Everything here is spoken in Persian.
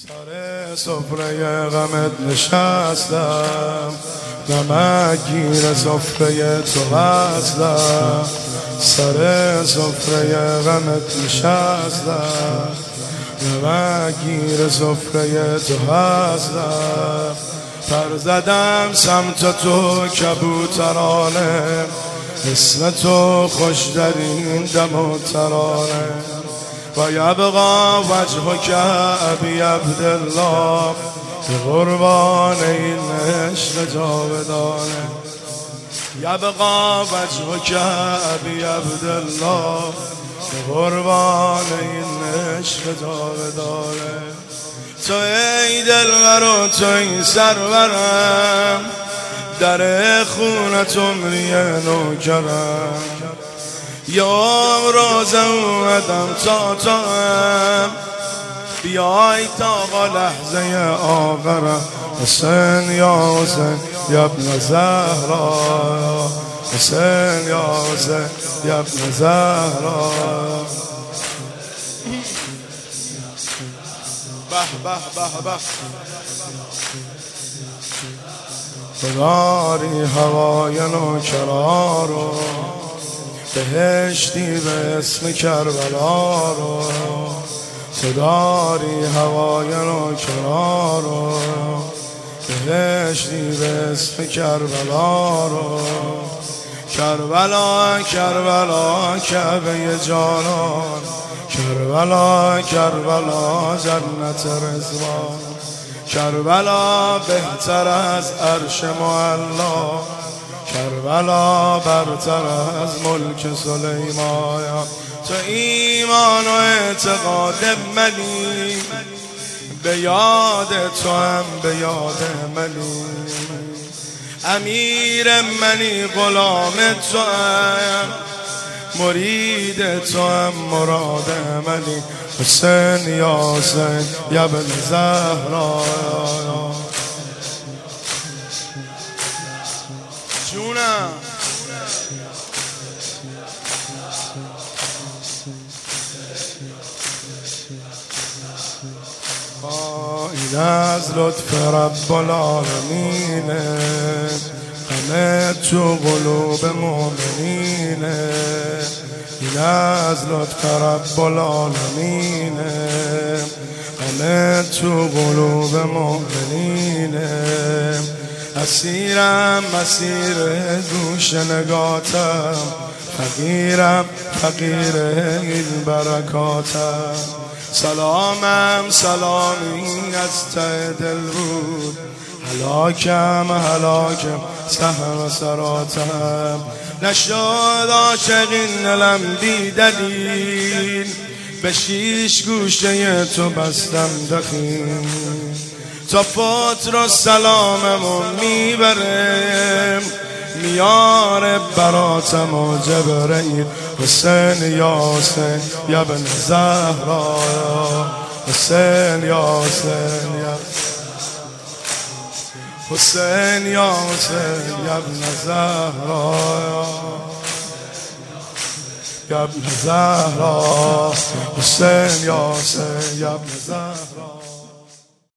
سر سفره غمت نشستم، نمکگیر سفره تو بستم. سر سفره غمت نشستم، نمکگیر سفره تو هستم. پر زدم سمت تو کبوترانه، اسم تو خوش در این دم و ترانه. و یبقى وجهک ابی عبدالله، به قربان این عشق جاودانه. یبقى وجهک ابی عبدالله، به قربان این عشق جاودانه. تو ای دلبر و تو ای سرورم، در خونت عمری نوکرم. یا روز اومدم تا بیای تا لحظه آخرم. حسین یا حسین یا ابن زهرا، حسین یا حسین یا ابن زهرا. به به به به. بداری هوای نوکرا رو، بهشتی به اسم کربلا رو. تو داری هوای نوکرا رو، بهشتی به اسم کربلا رو. کربلا کربلا کعبه جانان، کربلا کربلا جنت رضوان. کربلا بهتر از عرش معلا، کربلا برتر از ملک سلیمان. تو ایمان و اعتقاد منی، به یاد تو هم به یاد منی. امیر منی غلام تو هم، مرید تو هم مراد منی. حسین یا حسین یا ابن زهرا. جونم این از لطف رب العالمینه، همه تو قلوب مؤمنینه. این از لطف رب العالمینه، همه تو قلوب مؤمنینه. اسیرم مسیر گوش نگاتم، فقیرم فقیر این برکاتم. سلامم سلامی از ته دل بود، هلاکم هلاکم سهم سراتم. نشد عاشق این دلم بی دلیل، به شیش گوشه تو بستم دخیل. تا فوت رو سلاممو میبرم، میاره براتم و جبرئیل. حسین یا حسین یا ابن زهرا، حسین یا حسین یا حسین یا حسین یا ابن زهرا، یا ابن زهرا. حسین یا حسین یا ابن زهرا.